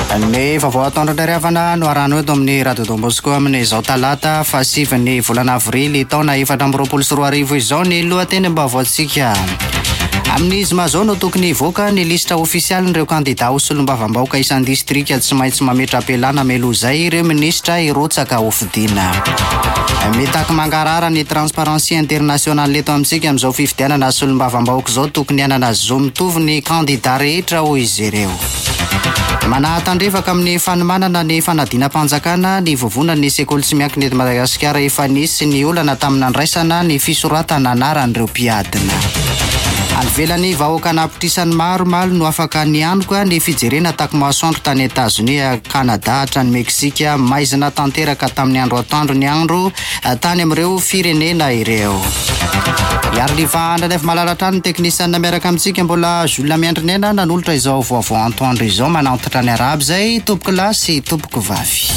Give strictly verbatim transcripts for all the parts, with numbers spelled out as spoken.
Ny vaovao ataondrandray no arano eto amin'ny Radio Don Bosco amin'ny izao talata fahasivy volana avrily taona efatra amby roapolo sy roa arivo izao ny lohateny mbavaoantsika. Amin'izy mazao no tokony hivoaka ny lista ofisialy ireo kandida ho solombavam-bahoaka isan'ny distrika tsy maintsy mametra am-pialana melo izay ireo minisitra irotsaka hofidiana. Mitaky mangarara ny Transparency International eto amintsika amin'izao fifidianana solombavam-bahoaka izao tokony hanana zo mitovy ny kandida rehetra ho izy ireo. Manatandrefaka amin'ny fanomanana ny fanadina-panjakana ny vovona ny sekoly tsy miankina eto Madagasikara efa nisy ny olana tamin'ny andraisana ny fisoratana anaran'ireo mpiadina. Anvelany vahoaka napitrisany maromaro no afaka nianoka ny fijerena takmasoandro tany Etazonia, Kanada, hatrany Meksika maizina tanteraka tamin'ny andro atoandro ny andro tany amin'ireo firenena ireo. Iariliva andranefy malalatra ny teknisianina miaraka amintsika mbola Jules Miandrinena nanolotra izao vaovao antoandro izao manantitra ny arabo zay tompoko lahy sy tompoko vavy.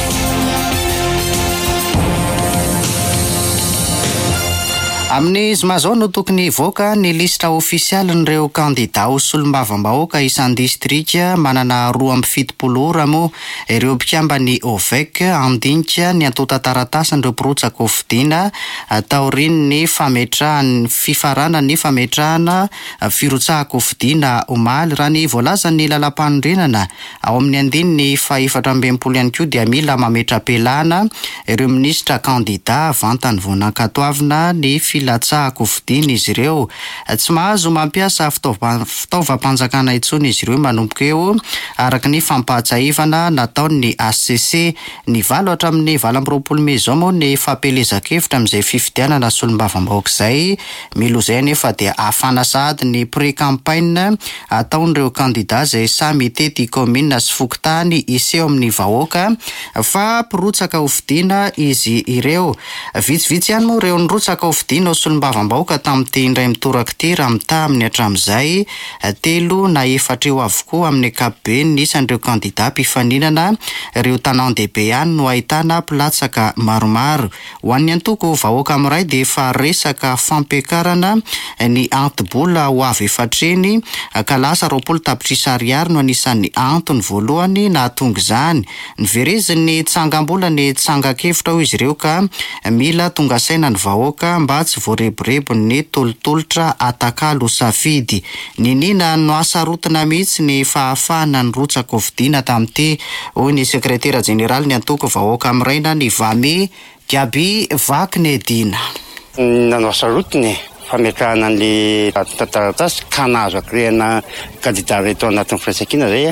Amin'izy mazao no tokony hivoaka ny lista ofisialy n'ireo kandida ho solombavam-bahoaka isan'ny distrika manana roa amby fitopolo ora moa ireo mpikambany O V E C andinika ny antota taratasy n'ireo mpirotsaka hofidiana taoriny ny fametrahany fifarana ny fametrahana firotsahako hofidiana omaly raha ny voalaza ny lalam-panondrenana ao amin'ny andiny ny faefatra ambinipolo ihany koa dia mila mametra-pelana ireo minisitra kandida vantany vonan-katoavina ny filatsahako hofidiana izy ireo. Tsy mahazo mampiasa fitaovam-panjakana intsony izy ireo manomboka eo araka ny fampahatsaivana nataon'ny A C C ny valo hatramin'ny valo amby roapolo may izao moa ny fampelezakevitra amin'izay fifidianana solombavam-bahoaka izay milozay anefa dia afana sahady ny pré-campagne ataon'ireo kandida izay samy tety komina sy fokotany iseho amin'ny vahoaka fa mpirotsaka hofidiana izy ireo. Vitsivitsy ihany moa ireo nirotsaka hofidiana solombavam-bahoaka tamin'ity indray mitoraka ity raha mita amin'ny hatramin'izay telo na efatra eo avokoa amin'ny ankapobeny nisan'ireo kandida mpifaninana ireo tanan-dehibe ihany no ahitana mpilatsaka maromaro. Ho an'ny antoko vahoaka amin'iray dia efa resaka fampiakarana ny anti-bola ho avy efatreny ka lasa roapolo tapitrisa ariary no anisan'ny antony voalohany nahatonga izany. Nivereziny tsangam-bola ny tsangakevitra ho izy ireo ka mila tonga saina ny vahoaka mba tsy voareborebo ny tolotolotra atakalo safidy. Ninina no asarotina mihitsy ny fahafahana ny rotsaka hofidiana tamin'ity hoy ny sekretera jeneraly ny antoko vahoaka amin'iraina ny Vame Gaby Vaknedina. Nanao asarotiny fametrahana an'le taratasy ka nahazo akirehana kandida reto anatin'ny firaisankina zay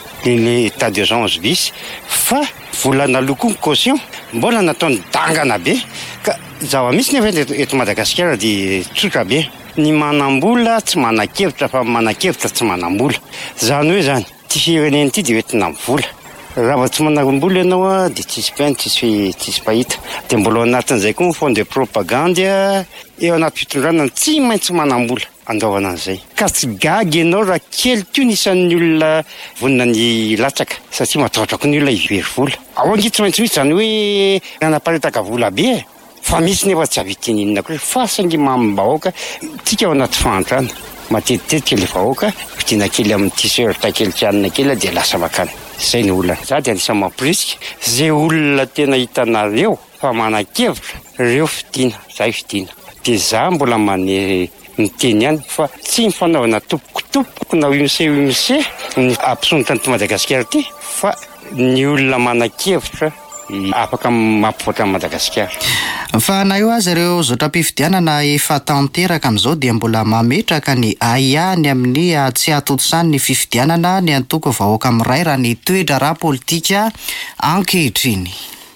le état d'urgence visy fa volana loko ny caution mbola nataony dangana be ka zava-misy nefa eto Madagasikara dia tsotra be ny manam-bola tsy manan-kevitra fa manan-kevitra tsy manam-bola. Zany hoe zany ty firenena ity dia entina mivola raha tsy manam-bola ianao a dia tsisy painy tsisy tsisy pahita dia mbola anatin'izay koa ny fond de propagande eo anaty fitondrana tsy maintsy manam-bola andaovana an'izay ka tsy gagy ianao raha kely tio nisan'ny olona vonina ny latsaka satria matahotrako ny olona hivery vola ao angy tsy maintsy misy zany hoe nanaparitaka vola be fa misy nefa tsy avitenina koa fa saingy mamim-bahoaka tsika ao anaty fahantrana matetitetika le vahoaka vidiana kely amin'ny t-shirt kely tianina kely dia lasa makany izay ny olona za dia anisany mampirisika zay olona tena hitanareo fa manan-kevitra reo fidiana zay fidiana dia za mbola mane miteny ihany fa tsy mifanaovana tompokotopoko na imse imse ny ampisonitra ny Madagasikara ty fa ny olona manan-kevitra afaka mampivoatra Madagasikara. Fa na io azy ireo zotra-pifidianana efa tanteraka amin'izao dia mbola mametraka ny aiany amin'ny tsy atotosany ny fifidianana ny antoko vahoaka amin'iray raha ny toedra raha politika ankehitriny.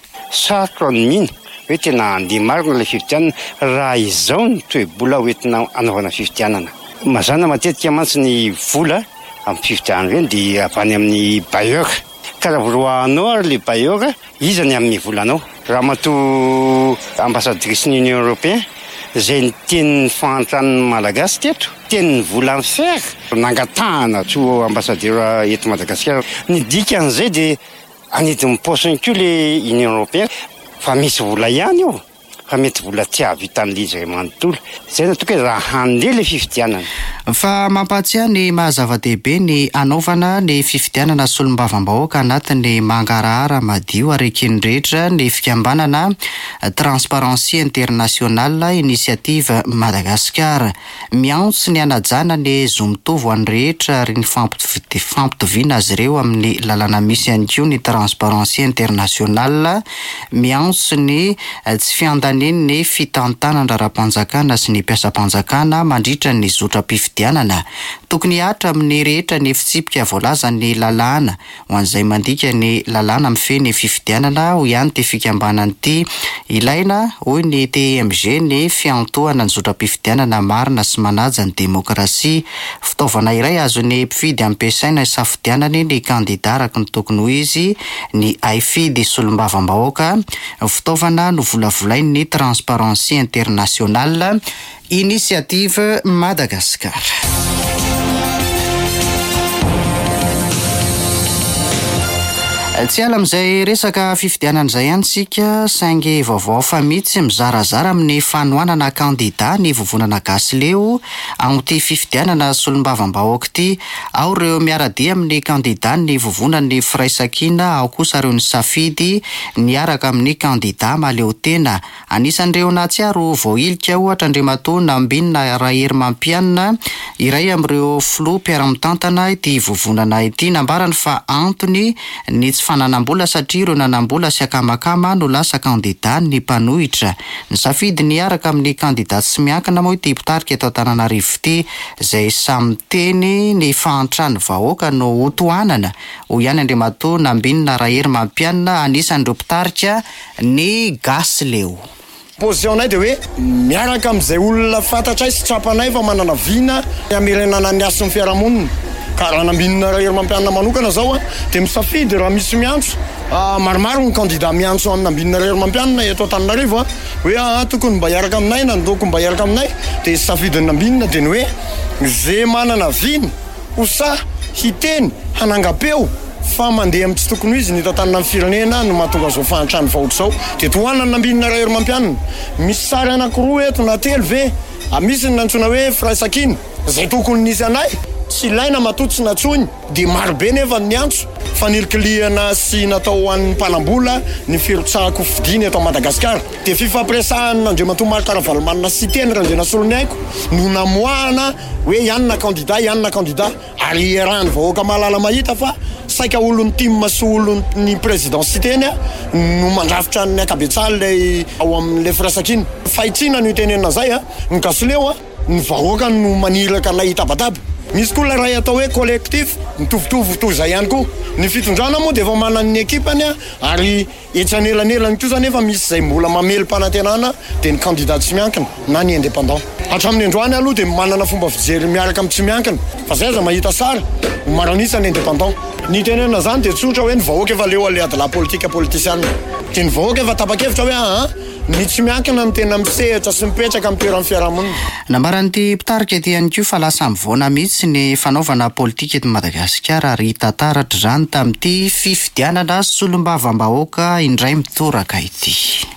Sarotra ny mino hoe tena handeha marina ilay fifidianana raha izao ny toe-bola hoentina anaovana fifidianana. Mazana matetika mantsy ny vola amin'ny fifidianana ireny dia avany amin'ny bailleur ka raha voaroanao ary le bailleur iza ny amin'ny volanao. Raha matoa ambassadrice ny Union Européenne izay ny tenin'ny fahantran'ny malagasy teto tenin'ny vola ny fer nangatahana tso ambassadeur eto Madagasikara ny dikan'izay dia anidin'ny paosiny koa le Union Européenne fa misy vola ihany io fa mety vola tsy ahavitan'le izy manontolo. Izay natokana raha handeha le fifidianana. Fa mampatsiahy ny mahazava-dehibe ny anaovana ny fifidianana solombavam-bahoaka anatin'ny mangarahara madio arekin'ny rehetra ny fikambanana Transparency International Initiative Madagasikara. Miantso ny anajana ny zomitovy ho an'ny rehetra ary ny fampitoviana azy ireo amin'ny lalana misy ihany koa ny Transparency International. Miantso ny tsy fiandaniny ny fitantanana ra-panjakana sy ny mpiasam-panjakana mandritra ny zotra-pifidianana. Tokony hatra amin'ny rehetra ny fitsipika voalaza ny lalàna ho an'izay mandika ny lalàna mifeny fifidianana ho ihany ty fikambanany ity. Ilaina hoy ny T M G ny fiantohana ny zotra-pifidianana marina sy manaja ny demokrasia. Fitaovana iray azony mpifidy ampiasaina isafidianany ny kandida araka ny tokony ho izy ny aifidy solombavam-bahoaka. Fitaovana no volavolain'ny Transparency International Initiative Madagasikara. Tsy ala amin'izay resaka fifidianana izay ihany sika saingy vaovao fa mihitsy mizarazara amin'ny fanohanana kandida ny vovonana gasy leo amin'ity fifidianana solombavam-bahoaka ity. Ao ireo miaradia amin'ny kandida ny vovonany firaisankina, ao kosa ireo ny safidy niaraka amin'ny kandida maleo tena. Anisan'ireo nahatsiaro voailika ohatra Andriamatoa Nambinina Rahery Mampianina, iray amin'ireo filoha mpiara-mitantana ity vovonana ity, nambarany fa antony ny tsy fananam-bola satria ireo nanam-bola sy akamakama no lasa kandida ny mpanohitra. Ny safidy niaraka amin'ny kandida tsy miankina moa ity mpitarika eto Antananarivo ity, izay samy teny ny fahantrany vahoaka no hotoanana. Ho ihany Andriamatoa Nambinina Rahery Mampianina anisan'ireo mpitarika ny gasy leo. Positionay dia hoe miaraka amin'izay olona fantatray sy trapanay fa manana vina amerenana ny asy ny fiarahamonina. Ka raha Nambinina Rahery Mampianina manokana zao a dia misafidy raha misy miantso maromaro ny kandida miantso amin'ny Nambinina Rahery Mampianina eto Antananarivo a hoe a tokony mba hiaraka aminay na ndoko mba hiaraka aminay, dia safidin'ny Nambinina dia ny hoe zay manana viny hosa hiteny hanangam-peo fa mandeha amin'ny tsy tokony izy ny tantanana amin'ny firenena no mahatonga zao fahantrany vahoaka zao. Dia tohanana Nambinina Rahery Mampianina misy sary anankiroa eto na telo ve misy ny nantsona hoe firaisankina zay tokony nisy anay tsy ilaina matotsy natsony dia marobe nefa ny antso fa nilikiliana sy natao ho an'ny mpanambola ny firotsahako fidiana eto Madagasikara. Dia fifampiresahany Andriamatoa Marc Ravalomanina sy teny Randriana Solony aiko no namoahana hoe ihanina kandida ihanina kandida ary iarahany vahoaka mahalala mahita fa saika olony timma sy olony présidence teny a no mandrafitra ny akabetsahany ilay ao amin'ilay firaisankina. Fahitsiana no itenenina zay a ny gasoleo a ny vahoaka no maniraka lay tabataba. Misy koa raha atao hoe collectif mitovitovy toy izay ihany koa. Ny fitondrana moa dia efa manana ny ekipany a ary etsy anelanelany koa zany efa misy izay mbola mamely mpanantenana dia ny candidat tsy miankina na ny indépendant. Hatramin'ny androany aloha dia manana fomba fijery miaraka amin'ny tsy miankina fa zay aza mahita sara maranisa ny indépendant. Ny tenena zany dia tsotra hoe ny vahoaka efa leo alea de la politika politisiana. Dia ny vahoaka efa tapa-kevitra hoe a ny tsy miankina no tena misehatra sy mipetraka amin'ny toeran'ny fiarahamonina. Nambaran'ity mpitarika ety ihany koa fa lasa mivoana mihitsy ny fanaovana politika eto Madagasikara ary tantaratra izany tamin'ity fifidianana solombavam-bahoaka indray mitoraka ity.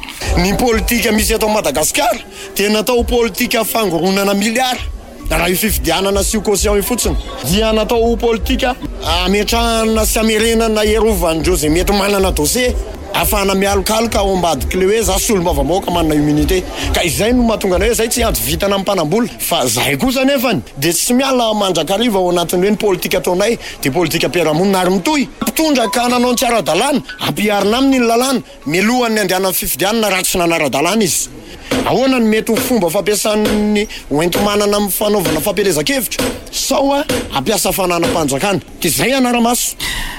Ny politika misy eto Madagasikara dia natao politika fangoronana miliara. Raha io fifidianana sy io caution io fotsiny dia natao politika ametrahana sy amerenana iarovandreo zay mety manana dossier afahana mialokaloka ao ambadiky le hoe za solombavam-bahoaka manana immunité. Ka izay no mahatonga anay hoe zay tsy ady vitana amin'ny mpanambola fa zay kosa nefany dia tsy miala mandrakariva ao anatin'ny hoe ny politika ataonay dia politika mpiarahamonina ary mitohy mpitondra ka nanao ny tsy ara-dalàna ampiarina aminy ny lalàna mialohan'ny andehanan'ny fifidianana raha tsy nanara-dalàna izy. Ahoana ny mety ho fomba fampiasan'ny hoentomanana amin'ny fanaovana fampielezan-kevitra sao a ampiasa fananam-panjakana dia zay anara-maso.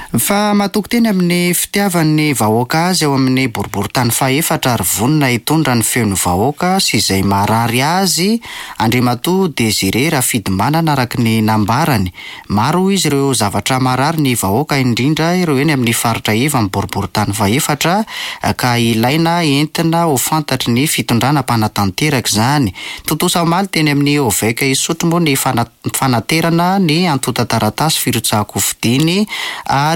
Fa mahatoky teny amin'ny fitiavan'ny vahoaka azy ao amin'ny boriboritany faefatra ary vonona hitondra ny feon'ny vahoaka sy izay marary azy Andriamatoa Désiré Rafidimanana araka ny nambarany. Maro izy ireo zavatra marary ny vahoaka indrindra ireo eny amin'ny faritra iva amin'ny boriboritany faefatra ka ilaina entina ho fantatry ny fitondrana mpanatanteraka izany. Totosa omaly teny amin'ny Oveka Isotro moa ny fanaterana ny antota taratasy firotsahako fidiny ary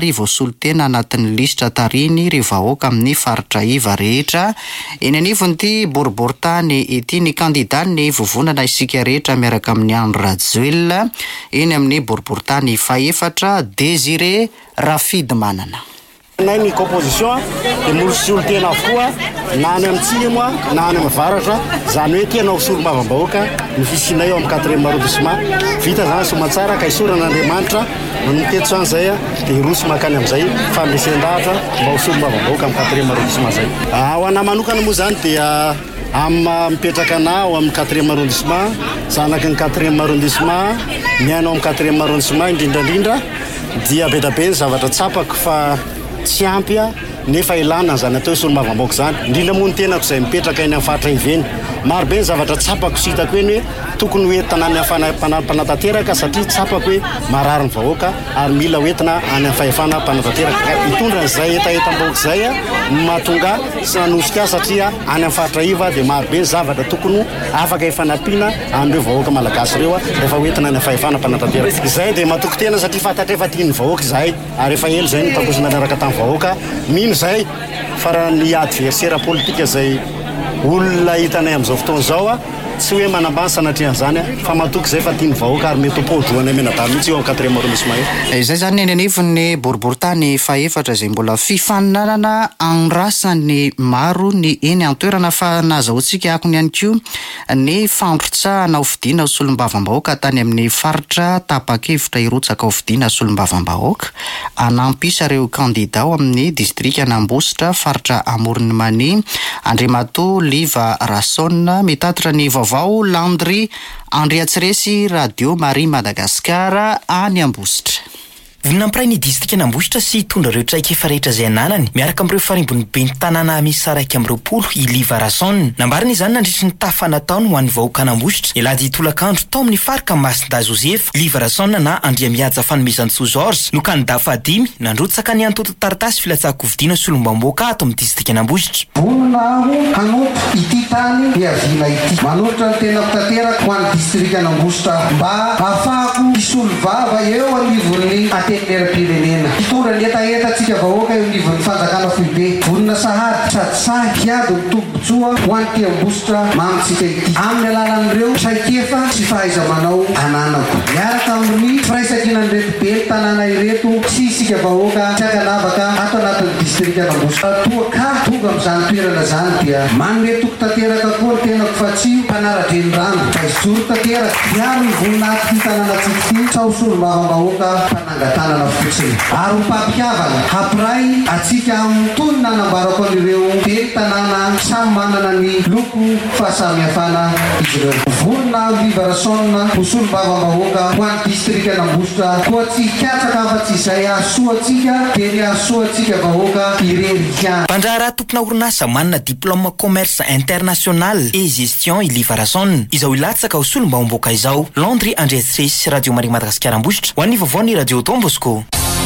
arivo solotena anatin'ny lisitra tariny ry vahoaka amin'ny faritra iva rehetra. Eny anivony ity boriboritany ity ny kandida ny vovonana isika rehetra miaraka amin'ny Andro Rajoelina eny amin'ny boriboritany faefatra Désiré Rafidy Manana. Nay ny composition dia molo solotena avokoa na any amin'ny tsimo na any amin'ny varatra, zany hoe tianao solombavambahoaka ny fisinay eo amin'ny quatrième arrondissement. Vita zany somatsara ka isoran'Andriamanitra manomteto zany zay dia roso makany amin'izay fandresendahatra mba ho solombavambahoaka amin'ny quatrième arrondissement zay. Ho ana manokana moa zany dia amin'ny mipetraka ana ao amin'ny quatrième arrondissement, zanaky ny quatrième arrondissement, miainao amin'ny quatrième arrondissement indrindrandrindra dia bedabe ny zavatra tsapako fa tsy ampy nefa ilana zany atao solombavambahoaka zany. Indrindra moa ny tenako izay mipetraka eny amin'ny faritra iveny, marobe ny zavatra tsapako sy hitako eny hoe tokony hoentina any amin'ny mpanantanteraka satria tsapako hoe marary ny vahoaka ary mila hoentina any amin'ny fahefana mpanantanteraka. Mitondra n'izay etaetam-bahoaka zay mahatonga sy nanosika satria any amin'ny faritra iva dia marobe ny zavatra tokony afaka efanampiana amin'ireo vahoaka malagasy ireo rehefa hoentina any amin'ny fahefana mpanantanteraka. Izay dia mahatoky tena satria fantatra efa tian'ny vahoaka izay ary efa elo izay notakosina niaraka tamin'ny vahoaka. Mino izay fa ny adversaire politika izay olona hitanay amin'izao fotoana izao tsy hoe manambany sanatria an'izany fa mahatoky izay fa tian'ny vahoaka ary mety ho-podroana menadary mihitsy eo amin'ny quatrième arrondissement io. Izay zany eny anivon'ny boriboritany faefatra izay mbola fifaninanana andrasany maro ny eny an-toerana fa nazahoantsika akony ihany koa ny fandrotsahana hofidiana solombavambahoaka tany amin'ny faritra tapa-kevitra irotsaka hofidiana solombavambahoaka anampisa ireo kandida ao amin'ny distrika Anambositra, faritra Amoron'Many, Andriamatoa Liva Rassona, mitatitra ny vaovao Landry Andriatsiresy, Radio Marie Madagasikara any Ambositra. Voninampiray ny distrika Anambositra sy tondra ireo traika efa rehetra izay ananany miaraka amin'ireo farimbony be ny tanàna misy saraiky amin'ny roapolo i Liva Rassona. Nambariny izany nandritra ny tafa nataony ho an'ny vahoaka Anambositra. Elady tolakandro tao amin'ny farika Masinda Joseph, Liva Rassona na Andriamihaja Fanomezantsoa Georges no kandida fahadimy nandrotsaka ny antoto taratasy filatsako vidiana solombavambahoaka ato amin'ny distrika Anambositra. Vonona aho hanoto ity tany hiaviana ity. Manotra ny tena tanteraka ho an'ny distrika Anambositra mba ahafahako hisolo vava eo anivon'ny atenera-pirenena. Hitondra ny etaeta-tsika vahoaka eo anivon'ny fanjakana foibe. Vonona sahady sady sahy hiady mitobotsoa ho an'ity Ambositra mamitsika ity. Amin'ny alalan'ireo saikefa sy fahaiza-manao ananako. Miaraka amin'ny firaisakinan'ireto be ny tanàna ireto sy isika vahoaka tsy ankanavaka ato anatin'ny distrika Anambositra. Toa ka tonga amin'izany toerana zany dia manome toko tanteraka koa ny tenako fa tsy mpanara-dreny rano fa izoro tanteraka. Miaro ny voninahity ity tanànatsika ity sao solombavambahoaka mpanangatanana fotsiny. Ary mpampihavana hampiray atsika amin'ny tony nanambarako an'ireo be ny tanàna samy manana ny loko fahasamihafana izy ireo. Vonona Liva Rassona ho solombavambahoaka ho an'ny distrika Anambositra koa tsy hikatsaka afa-tsy izay ahasoatsika dia ny ahasoatsika vahoaka irerika. Mpandraharaha tompona orinasa manana diplôme commerce international et gestion i Liva Rassona izao ilatsaka ho solombavambahoaka izao. Landry Andriatsiresy, Radio Marie Madagasikara Ambositra, ho an'ny vaovao ny Radio Don Bosco.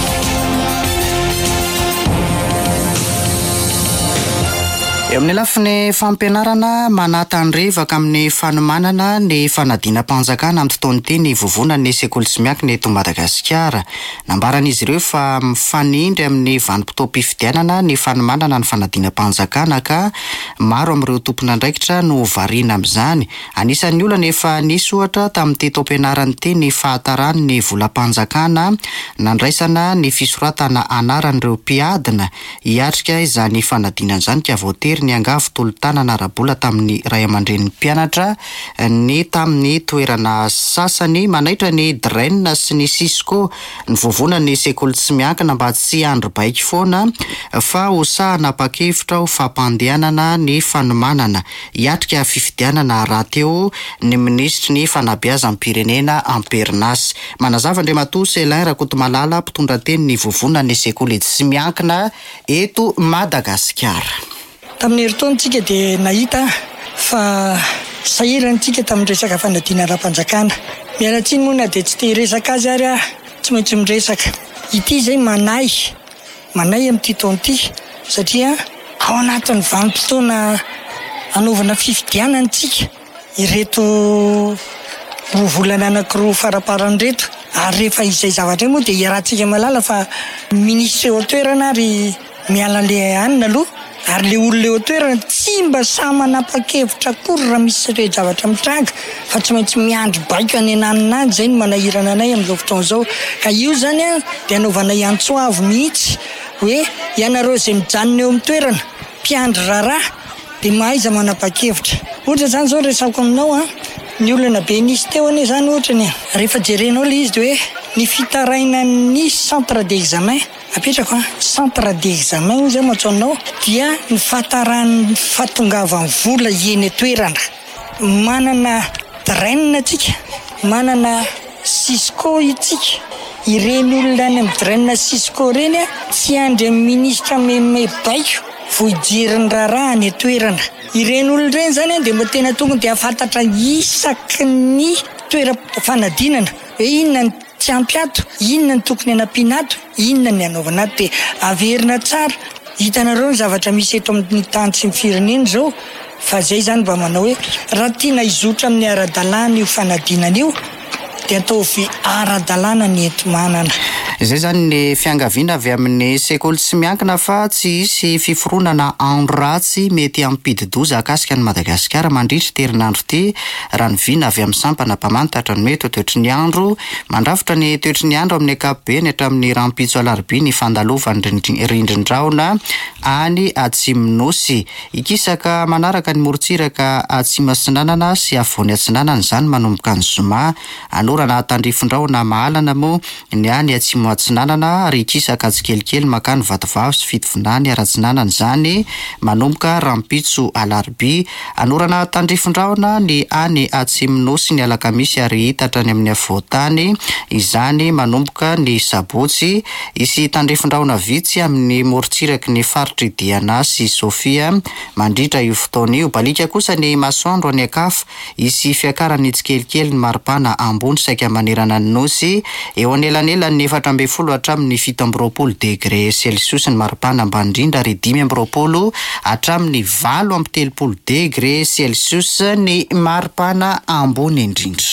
Eo amin'ny lafiny fampianarana manatandrevaka amin'ny fanomanana ny fanadina mpanjakana amin'ny fotoana ity ny vovonana ny sekoly sy miankina eto Madagasikara. Nambaran'izy ireo fa mifanindry amin'ny vanim-potoam-pifidianana ny fanomanana ny fanadina mpanjakana ka maro amin'ireo tompon'andraikitra no variana amin'izany. Anisan'ny olana efa nisy ohatra tamin'ity taom-pianarana ity ny fahatarany ny volam-panjakana nandraisana ny fisoratana anaran'ireo mpiadina hiatrika izany fanadinana izany ka voatery ny angavo tolo-tanana arabola tamin'ny ray aman-dren'ny mpianatra ny tamin'ny toerana sasany manaitra ny draine sy ny Cisco ny vovonana ny sekoly tsy miankina mba tsy andro baiky foana fa hosahana pakevitra ho fampandehanana ny fanomanana hiatrika fifidianana raha teo ny ministry ny fanabeazan'ny pirenena Amperinasy. Manazava Andriamatoa Selin Rakotomalala mpitondra teny ny vovonana ny sekoly tsy miankina eto Madagasikara. Tamin'ny herintaontsika dia nahita fa sahirantsika tamin'ny resaka fanadina ara-panjakana. Mialatsiny moa na dia tsy te hiresaka azy ary tsy maintsy miresaka. Ity izay manay, manay amin'ity taona ity satria ao anatin'ny vanim-potoana anaovana fifidianantsika ireto volana anankiroa faraparan'ireto ary rehefa izay zavatra moa dia iarahantsika malala fa ministra eo toerana ary miala le anina aloha ary le olona eo toerana tsy mba samy manapa-kevitra akory raha misy re zavatra mitranga fa tsy maintsy miandry baiko any ananinazy zay no manahirana anay amin'izao fotoana izao ka io zany a dia anaovanay antsoavo mihitsy hoe ianareo izay mijanona eo amin'ny toerana mpiandry raharaha dia mahaiza manapa-kevitra ohatra zany zao resako aminao a ny olona be nisy teo anie zany ohatrany rehefa jerenao le izy dia hoe ny fitaraina ny centre d'examen apetrako a centre d'examen zay matsoanao dia ny fahatarany fahatongavan'ny vola eny toerana manana draine atsika manana Cisco itsika ireny olona any amin'ny draine Cisco reny a tsy andry amin'ny ministra meme baiko voijeriny raharaha ny toerana ireny olona reny zany dia mba tena tokony dia afantatra isaky ny toera-fanadinana hoe inona ny tsy ampiato inona ny tokony anampianato inona ny anaovana ato dia averina tsara hitanareo ny zavatra misy eto amin'ny tany sy ny firenena zao fa zay zany mba manao hoe raha tiana izotra amin'ny ara-dalàna io fanadinana io dia ataovy ara-dalàna ny enti-manana izay zany ny fiangaviana avy amin'ny sekoly tsy miankina fa tsy hisy fiforonana andro ratsy mety ampidi-doza akasika ny Madagasikara mandritra terinandro ity raha ny viana avy amin'ny sampana mpamantatra ny mety toetry ny andro mandrafitra ny toetry ny andro amin'ny ankapobeny hatramin'ny rampitso alarobia ny fandalovan'ny rindrin-drahona any Atsimonosy ikisaka manaraka ny morontsiraka Atsimo Atsinanana sy Avoany Atsinanana zany manomboka ny zoma anorana tandrifon-drahona mahalana moa ny any Atsimo Atsinanana ary ikisaka atsikelikely makany vatovavy sy fitovonany Aratsinanana zany manomboka rampitso alarobia anorana tandrifon-drahona ny any Atsimonosy ny alakamisy ary hitatra ny amin'ny avoatany izany manomboka ny sabotsy isy tandrifon-drahona vitsy amin'ny morontsiraky ny faritry Diana sy Sofia mandritra io fotoana io balika kosa ny masoandro any akafa isy fiakarany tsikelikely ny maripana ambony saika manerana ny nosy eo anelanelan'ny efatra amby folo hatramin'ny fito amby roapolo degré celsius ny maripana ambany indrindra ary dimy amby roapolo hatramin'ny valo amby telopolo degré celsius ny maripana ambony indrindra.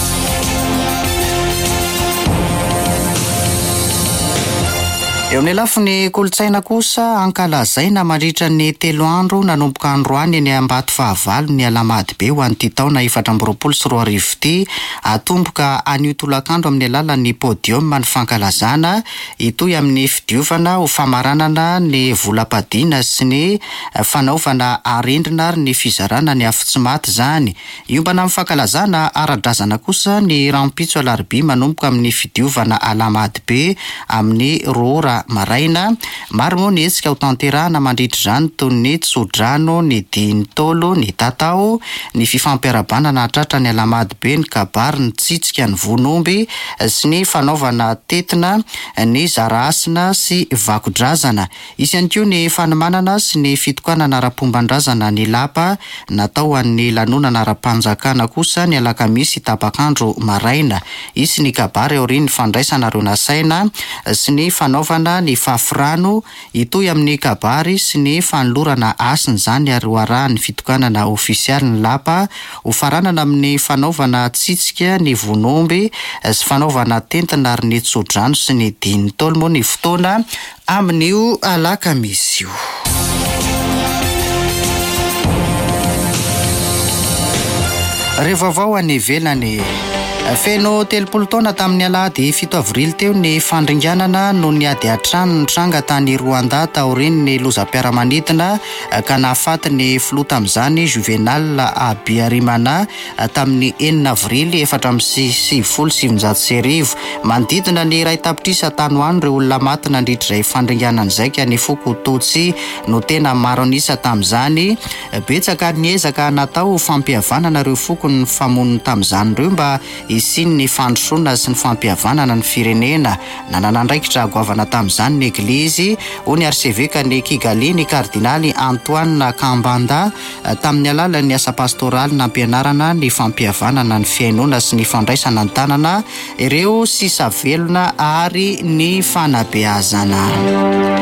Eo amin'ny lafiny kolotsaina kosa ankalazaina mandritra ny telo andro nanomboka androany ny ambato fahavalo ny alamaty be ho an'ity taona efatra amby roapolo sy roa arivo ity atomboka anio tolakandro amin'ny alalan'ny podium ny fankalazana itoy amin'ny fidiovana ho famaranana ny volam-padiana sy ny fanaovana arendrina ary ny fizarana ny afitsy-maty zany iombana amin'ny fankalazana ara-drazana kosa ny rampitso alarobia manomboka amin'ny fidiovana alamaty be amin'ny roa maraina maro moa ny hetsika ho tanterahana mandritra izany toy ny tsodrano ny dinitolo ny tatao ny fifampiarabanana hatratra ny alamady be ny kabary ny tsitsika ny vonomby sy ny fanaovana tetina ny zaraasina sy vakodrazana isy ihany koa ny fanomanana sy ny fitokanana ara-pombandrazana ny lapa natao an'ny lanonana ara-panjakana kosa ny alakamisy tapakandro maraina isy ny kabary aoriny fandraisana reo nasaina sy ny fanaovana ny fafirano itoy amin'ny kabary sy ny fanolorana asiny zany ary hoarahany fitokanana ofisialy ny lapa ho faranana amin'ny fanaovana tsitsika ny vonomby sy fanaovana tentina ary ny tsodrano sy ny dinitolo moa ny fotoana amin'io alakamisy io. Rehefa vao any ivelany feno telopolo taona tamin'ny alahady fito avrily teo ny fandringanana no ny ady atrano ny tranga tany Rwanda taoriny ny lozam-piaramanidina ka nahafaty ny filoha tamin'izany Juvenal Abiyarimana tamin'ny enina avrily efatra amby sivifolo sy sivinjato sy arivo manodidina ny iray tapitrisa tany ho any ireo olona maty nandritra izay fandringanana izay ka ny foko Tutsi no tena maro anisa tamin'izany betsaka ny ezaka natao fampihavanana ireo foko ny famoniny tamin'izany ireo mba isiny ny fandrosoana sy ny fampihavanana ny firenena nanana andraikitra agoavana tamin'izany ny eglizy ho ny arseveka ny Kigali ny kardinaly Antoine Kambanda tamin'ny alalan'ny asa pastoraly nampianarana ny fampihavanana ny fiainona sy ny fandraisana ny tanana ireo sisa velona ary ny fanabeazana.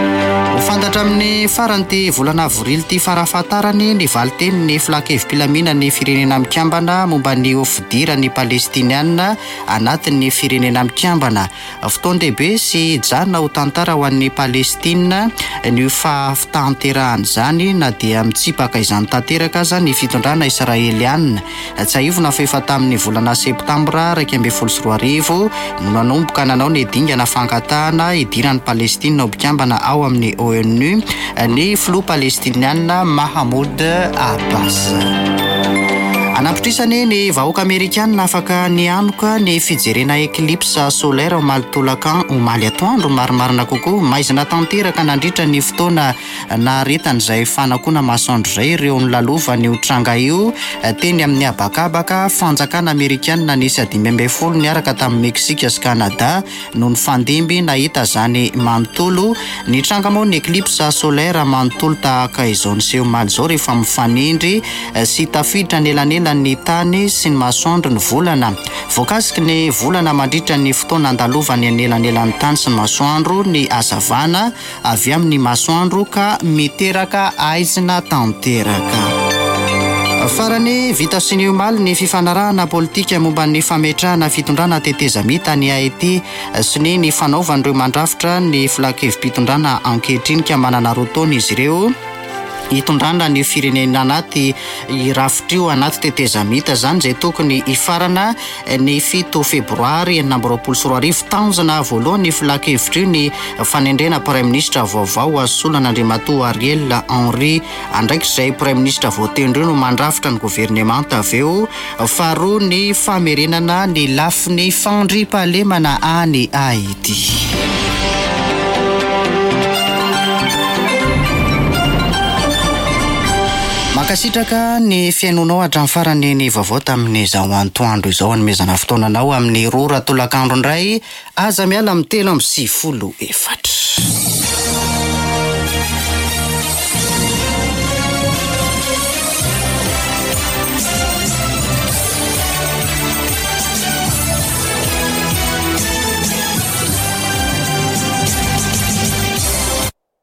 fantatra amin'ny farany ty volana avrily ty farafahatarany ny valiteny ny filakevim-pilamina ny firenena mikambana momba ny ofidira ny palestiniana anatin'ny firenena mikambana. Fotoan-dehibe sy jana ho tantara ho an'ny Palestina ny fahafitanterahany zany na dia mitsipaka izany tanteraka aza ny fitondrana israeliana. Tsy aivona fa efa tamin'ny volana septambra raika amby folo sy roa arivo no nanomboka nanao ny dingana fangatahana idiran'ny Palestina ho mpikambana ao amin'ny ONU ny filoha palestiniana Mahmoud Abbas. Anapitrisany ny vahoaka Amerikanina afaka nianoka ny fijerena éclipse solaire ao Maltolakan omaly atoandro marimarina kokoa maizina tanteraka nandritra ny fotoana naretan'izay fanakona masoandro zay ireo nilalova ny otranga io teny amin'ny abakabaka fanjakana Amerikanina nisy dimy amby folo niaraka tamin'ny Meksika sy Kanada no ny fandimby nahita zany manontolo. Ny tranga moa ny éclipse solaire manontolo tahaka izao niseho omaly zao rehefa mifanindry sy tafiditra nelanela ny tany sy ny masoandro ny volana. Voakasiky ny volana mandritra ny fotoana andalovany anelanelan'ny tany sy ny masoandro ny azavana avy amin'ny masoandro ka miteraka aizina tanteraka. Farany vita sy ny omaly ny fifanarahana politika momba ny fametrahana fitondrana tetezamita ny Haiti sy ny ny fanaovan'ireo mandrafitra ny filakevim-pitondrana ankehitriny ka manana roa taona izy ireo hitondrana ny firenena anaty rafitrio anaty tetezamita zany zay tokony hifarana ny fito febroary enina amby roapolo sy roa arivo tanjona voalohany ny filakevitrio ny fanendrena praiminisitra vaovao Solan'Andriamatoa Ariel Henry andraikitra izay praiminisitra voatendreo no mandrafitra ny governemanta avy eo. Faharoa ny famerenana ny lafiny fandriampahalemana any Haiti. Makasitraka ny fiainonao hatramin'ny farany ny vaovao tamin'izao antoandro izao anomezana fotoananao amin'ny roa ratolakandro indray aza miala amin'ny telo amby sivifolo efatra.